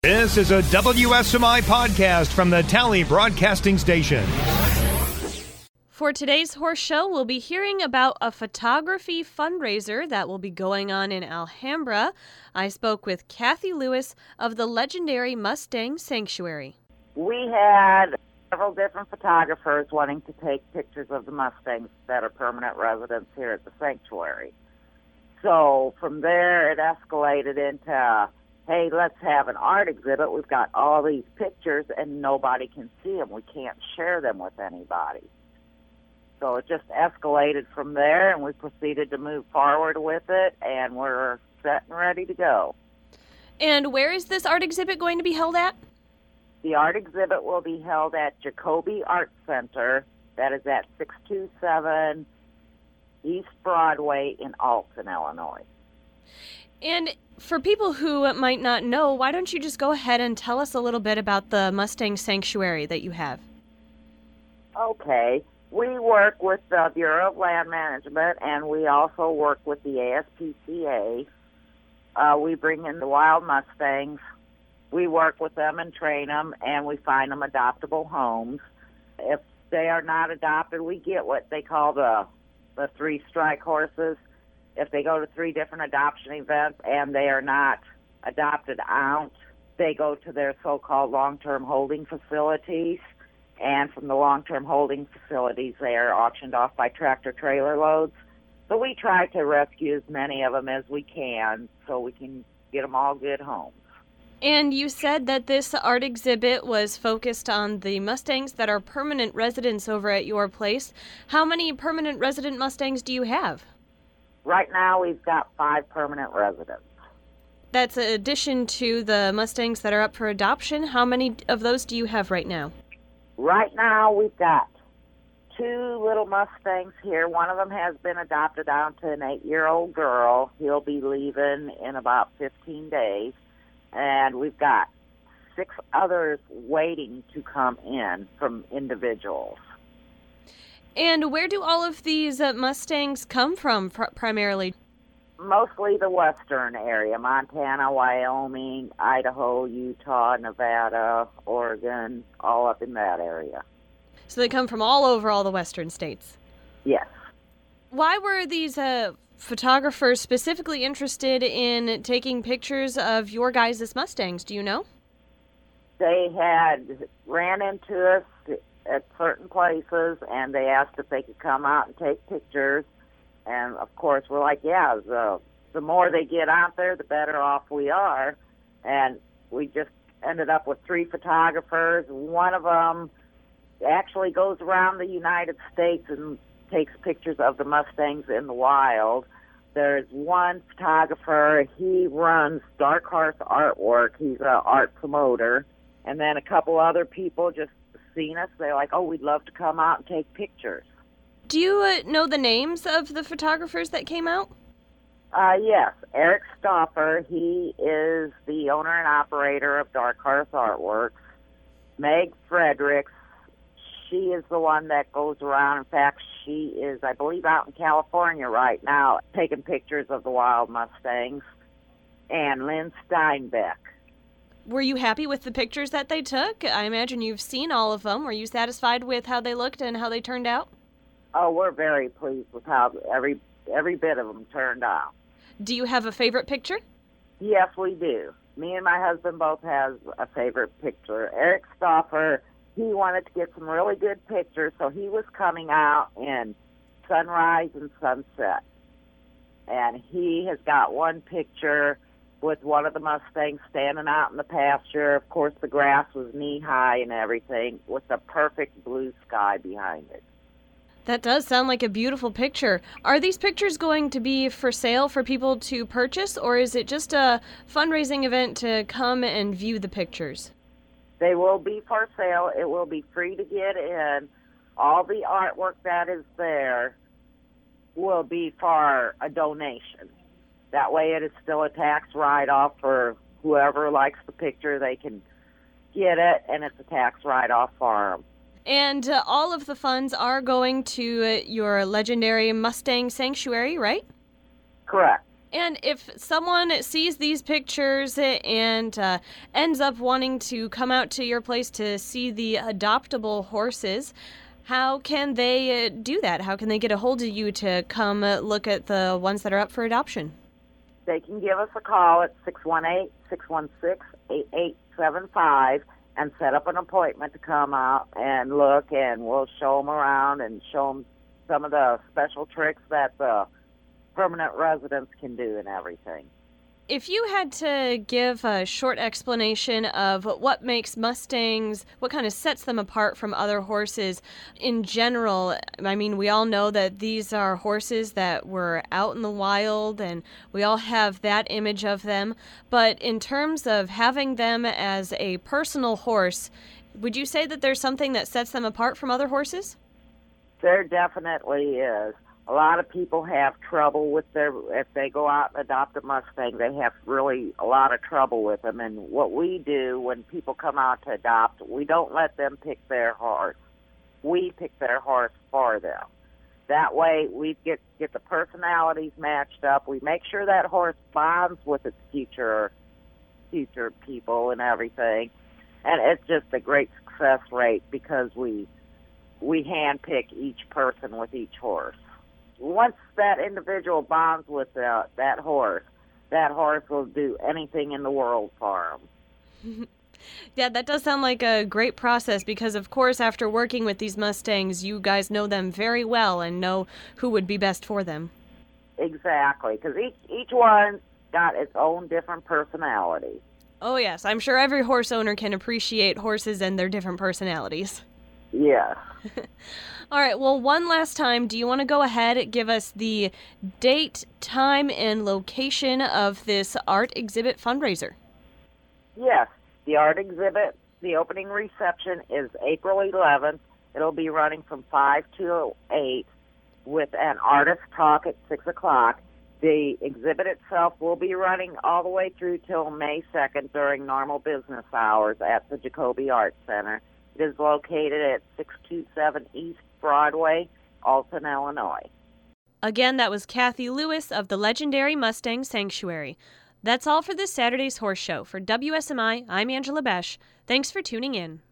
This is a WSMI podcast from the Tally Broadcasting Station. For today's Horse Show, we'll be hearing about a photography fundraiser that will be going on in Alhambra. I spoke with Kathy Lewis of the legendary Mustang Sanctuary. We had several different photographers wanting to take pictures of the Mustangs that are permanent residents here at the sanctuary. So from there, it escalated into, hey, let's have an art exhibit. We've got all these pictures and nobody can see them. We can't share them with anybody. So it just escalated from there, and we proceeded to move forward with it, and we're set and ready to go. And where is this art exhibit going to be held at? The art exhibit will be held at Jacoby Art Center. That is at 627 East Broadway in Alton, Illinois. And for people who might not know, why don't you just go ahead and tell us a little bit about the Mustang Sanctuary that you have? Okay. We work with the Bureau of Land Management, and we also work with the ASPCA. We bring in the wild Mustangs. We work with them and train them, and we find them adoptable homes. If they are not adopted, we get what they call the three-strike horses. If they go to 3 different adoption events and they are not adopted out, they go to their so-called long-term holding facilities. And from the long-term holding facilities, they are auctioned off by tractor-trailer loads. So we try to rescue as many of them as we can so we can get them all good homes. And you said that this art exhibit was focused on the Mustangs that are permanent residents over at your place. How many permanent resident Mustangs do you have? Right now, we've got 5 permanent residents. That's in addition to the Mustangs that are up for adoption. How many of those do you have right now? Right now, we've got 2 little Mustangs here. One of them has been adopted out to an 8-year-old girl. He'll be leaving in about 15 days. And we've got 6 others waiting to come in from individuals. And where do all of these Mustangs come from primarily? Mostly the western area, Montana, Wyoming, Idaho, Utah, Nevada, Oregon, all up in that area. So they come from all over all the western states? Yes. Why were these photographers specifically interested in taking pictures of your guys' Mustangs? Do you know? They had ran into us at certain places, and they asked if they could come out and take pictures. And, of course, we're like, yeah, the more they get out there, the better off we are. And we just ended up with 3 photographers. One of them actually goes around the United States and takes pictures of the Mustangs in the wild. There's one photographer. He runs Dark Horse Artwork. He's an art promoter. And then a couple other people just seen us. They're like, oh, we'd love to come out and take pictures. Do you know the names of the photographers that came out? Yes. Eric Stauffer, he is the owner and operator of Dark Horse Artworks. Meg Fredericks, she is the one that goes around. In fact, she is, I believe, out in California right now taking pictures of the wild Mustangs. And Lynn Steinbeck. Were you happy with the pictures that they took? I imagine you've seen all of them. Were you satisfied with how they looked and how they turned out? Oh, we're very pleased with how every bit of them turned out. Do you have a favorite picture? Yes, we do. Me and my husband both have a favorite picture. Eric Stauffer, he wanted to get some really good pictures, so he was coming out in sunrise and sunset. And he has got one picture with one of the Mustangs standing out in the pasture. Of course, the grass was knee-high and everything, with the perfect blue sky behind it. That does sound like a beautiful picture. Are these pictures going to be for sale for people to purchase, or is it just a fundraising event to come and view the pictures? They will be for sale. It will be free to get in. All the artwork that is there will be for a donation. That way it is still a tax write-off for whoever likes the picture. They can get it, and it's a tax write-off for them. And all of the funds are going to your legendary Mustang Sanctuary, right? Correct. And if someone sees these pictures and ends up wanting to come out to your place to see the adoptable horses, how can they do that? How can they get a hold of you to come look at the ones that are up for adoption? They can give us a call at 618-616-8875 and set up an appointment to come out and look, and we'll show them around and show them some of the special tricks that the permanent residents can do and everything. If you had to give a short explanation of what makes Mustangs, what kind of sets them apart from other horses in general, I mean, we all know that these are horses that were out in the wild, and we all have that image of them. But in terms of having them as a personal horse, would you say that there's something that sets them apart from other horses? There definitely is. A lot of people have trouble with if they go out and adopt a Mustang, they have really a lot of trouble with them. And what we do when people come out to adopt, we don't let them pick their horse. We pick their horse for them. That way we get the personalities matched up. We make sure that horse bonds with its future people and everything. And it's just a great success rate because we handpick each person with each horse. Once that individual bonds with that horse will do anything in the world for him. Yeah, that does sound like a great process because, of course, after working with these Mustangs, you guys know them very well and know who would be best for them. Exactly, because each one got its own different personality. Oh, yes. I'm sure every horse owner can appreciate horses and their different personalities. Yes. All right, well, one last time, do you want to go ahead, give us the date, time, and location of this art exhibit fundraiser? Yes, the art exhibit, the opening reception is April 11th. It'll be running from 5 to 8 with an artist talk at 6 o'clock. The exhibit itself will be running all the way through till May 2nd during normal business hours at the Jacoby Art Center. It is located at 627 East Broadway, Alton, Illinois. Again, that was Kathy Lewis of the legendary Mustang Sanctuary. That's all for this Saturday's Horse Show. For WSMI, I'm Angela Besch. Thanks for tuning in.